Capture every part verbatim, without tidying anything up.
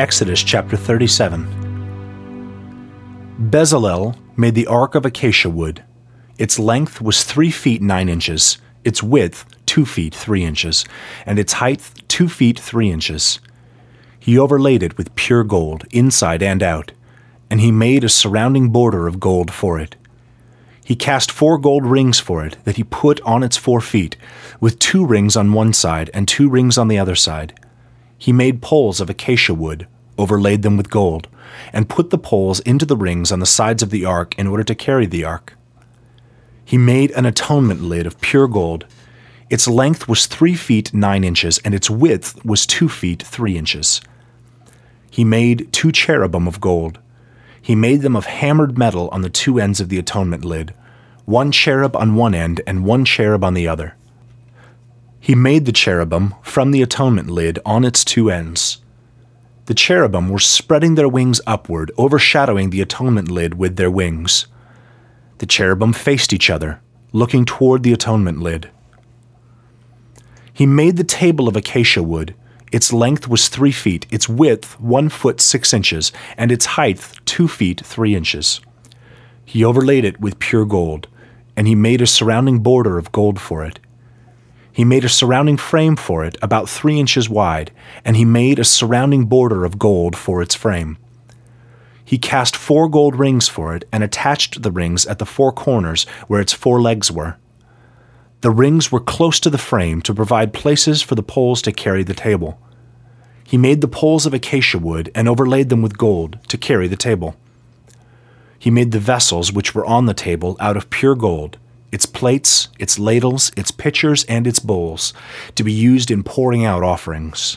Exodus chapter thirty-seven. Bezalel made the ark of acacia wood. Its length was three feet nine inches, its width two feet three inches, and its height two feet three inches. He overlaid it with pure gold, inside and out, and he made a surrounding border of gold for it. He cast four gold rings for it that he put on its four feet, with two rings on one side and two rings on the other side. He made poles of acacia wood, overlaid them with gold, and put the poles into the rings on the sides of the ark in order to carry the ark. He made an atonement lid of pure gold. Its length was three feet nine inches, and its width was two feet three inches. He made two cherubim of gold. He made them of hammered metal on the two ends of the atonement lid, one cherub on one end and one cherub on the other. He made the cherubim from the atonement lid on its two ends. The cherubim were spreading their wings upward, overshadowing the atonement lid with their wings. The cherubim faced each other, looking toward the atonement lid. He made the table of acacia wood. Its length was three feet, its width one foot six inches, and its height two feet three inches. He overlaid it with pure gold, and he made a surrounding border of gold for it. He made a surrounding frame for it about three inches wide, and he made a surrounding border of gold for its frame. He cast four gold rings for it and attached the rings at the four corners where its four legs were. The rings were close to the frame to provide places for the poles to carry the table. He made the poles of acacia wood and overlaid them with gold to carry the table. He made the vessels which were on the table out of pure gold, its plates, its ladles, its pitchers, and its bowls, to be used in pouring out offerings.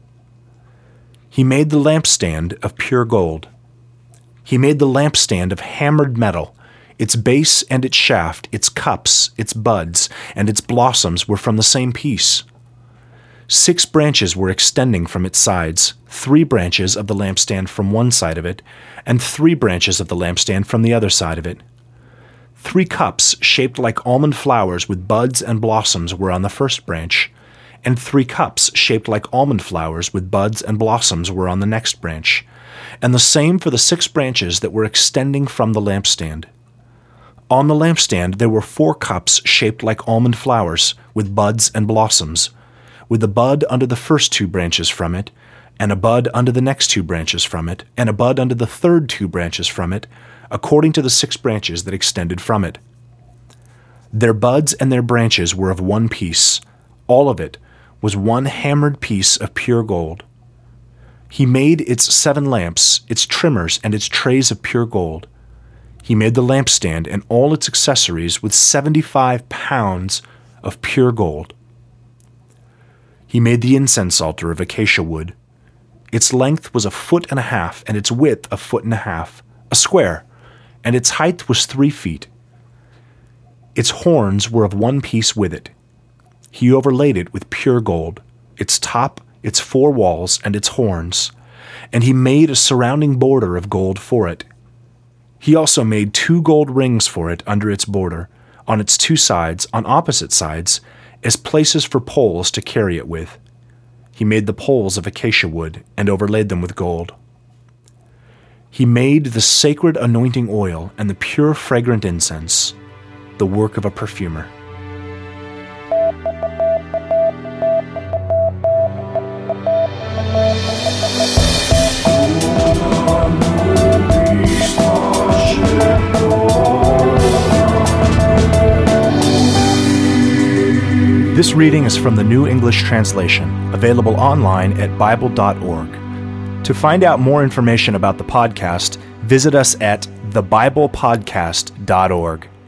He made the lampstand of pure gold. He made the lampstand of hammered metal. Its base and its shaft, its cups, its buds, and its blossoms were from the same piece. Six branches were extending from its sides, three branches of the lampstand from one side of it, and three branches of the lampstand from the other side of it. Three cups shaped like almond flowers with buds and blossoms were on the first branch, and three cups shaped like almond flowers with buds and blossoms were on the next branch, and the same for the six branches that were extending from the lampstand. On the lampstand there were four cups shaped like almond flowers with buds and blossoms, with a bud under the first two branches from it, and a bud under the next two branches from it, and a bud under the third two branches from it, according to the six branches that extended from it. Their buds and their branches were of one piece. All of it was one hammered piece of pure gold. He made its seven lamps, its trimmers, and its trays of pure gold. He made the lampstand and all its accessories with seventy-five pounds of pure gold. He made the incense altar of acacia wood. Its length was a foot and a half, and its width a foot and a half, a square, and its height was three feet. Its horns were of one piece with it. He overlaid it with pure gold, its top, its four walls, and its horns, and he made a surrounding border of gold for it. He also made two gold rings for it under its border, on its two sides, on opposite sides, as places for poles to carry it with. He made the poles of acacia wood and overlaid them with gold. He made the sacred anointing oil and the pure fragrant incense, the work of a perfumer. This reading is from the New English Translation, available online at bible dot org. To find out more information about the podcast, visit us at the bible podcast dot org.